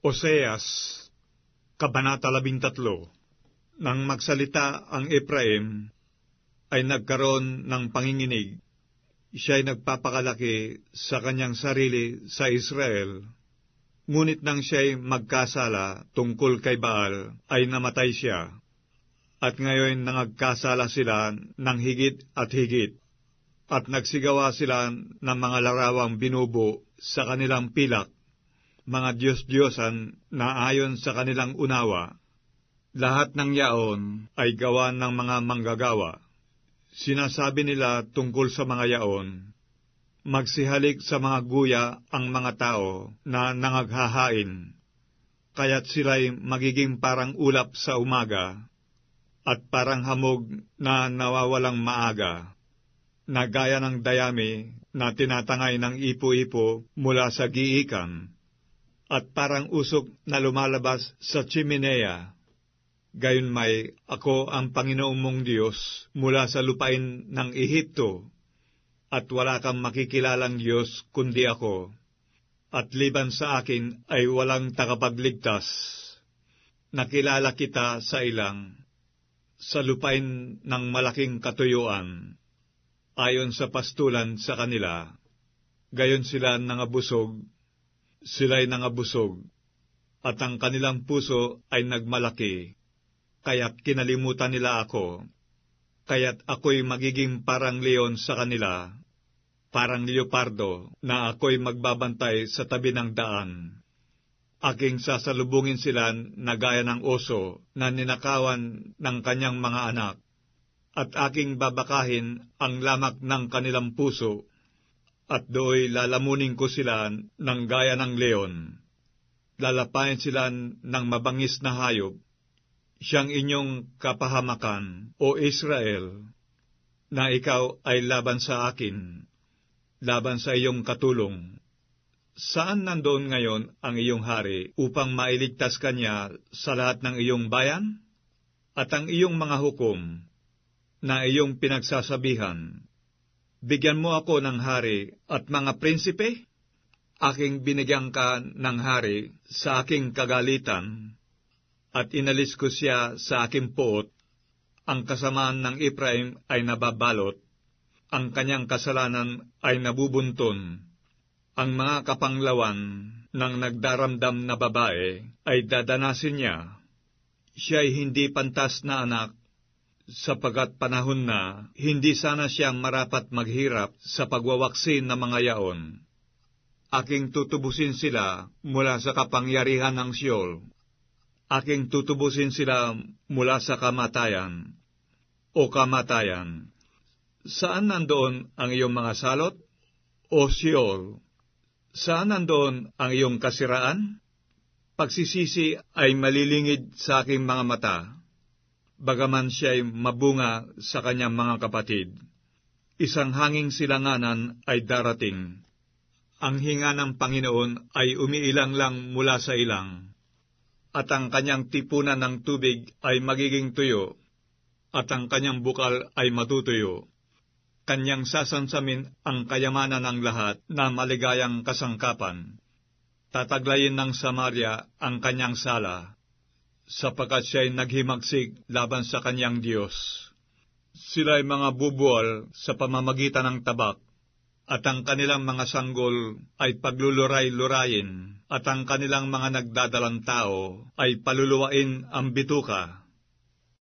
Oseas, Kabanata 13. Nang magsalita ang Efraim, ay nagkaroon ng panginginig. Siya'y nagpapakalaki sa kanyang sarili sa Israel. Ngunit nang siya'y magkasala tungkol kay Baal, ay namatay siya. At ngayon nangagkasala sila ng higit at higit. At nagsigawa sila ng mga larawang binubo sa kanilang pilak, mga Diyos-Diyosan na ayon sa kanilang unawa. Lahat ng yaon ay gawa ng mga manggagawa. Sinasabi nila tungkol sa mga yaon, magsihalik sa mga guya ang mga tao na nangaghahain, kaya't sila'y magiging parang ulap sa umaga, at parang hamog na nawawalang maaga, na gaya ng dayami na tinatangay ng ipo-ipo mula sa giikan, at parang usok na lumalabas sa chimenea. Gayunmay, ako ang Panginoong mong Diyos mula sa lupain ng Ehipto, at wala kang makikilalang Diyos kundi ako, at liban sa akin ay walang tagapagligtas. Nakilala kita sa ilang, sa lupain ng malaking katuyuan, ayon sa pastulan sa kanila. Gayon sila nangabusog, sila'y nangabusog, at ang kanilang puso ay nagmalaki, kaya't kinalimutan nila ako, kaya't ako'y magiging parang leon sa kanila, parang leopardo na ako'y magbabantay sa tabi ng daan. Aking sasalubungin sila na gaya ng oso na ninakawan ng kanyang mga anak, at aking babakahin ang lamak ng kanilang puso, at do'y lalamunin ko sila ng gaya ng leon. Lalapain sila ng mabangis na hayop. Siyang inyong kapahamakan, O Israel, na ikaw ay laban sa akin, laban sa iyong katulong. Saan nandoon ngayon ang iyong hari upang mailigtas kanya sa lahat ng iyong bayan? At ang iyong mga hukom na iyong pinagsasabihan, bigyan mo ako ng hari at mga prinsipe? Aking binigyan ka ng hari sa aking kagalitan, at inalis ko siya sa aking puot. Ang kasamaan ng Efraim ay nababalot, ang kanyang kasalanan ay nabubunton. Ang mga kapanglawan ng nagdaramdam na babae ay dadanasin niya. Siya'y hindi pantas na anak, sapagat panahon na hindi sana siya marapat maghirap sa pagwawaksi ng mga yaon. Aking tutubusin sila mula sa kapangyarihan ng Sheol. Aking tutubusin sila mula sa kamatayan. O kamatayan, saan nandoon ang iyong mga salot? O Sheol, saan nandoon ang iyong kasiraan? Pagsisisi ay malilingid sa aking mga mata, bagaman siya'y mabunga sa kanyang mga kapatid. Isang hanging silanganan ay darating. Ang hinga ng Panginoon ay umiilang lang mula sa ilang, at ang kanyang tipunan ng tubig ay magiging tuyo, at ang kanyang bukal ay matutuyo. Kanyang sasansamin ang kayamanan ng lahat na maligayang kasangkapan. Tataglayin ng Samaria ang kanyang sala, sapagkat siya'y naghimagsik laban sa kanyang Diyos. Sila'y mga bubual sa pamamagitan ng tabak, at ang kanilang mga sanggol ay pagluluray-lurayin, at ang kanilang mga nagdadalang tao ay paluluwain ang bituka.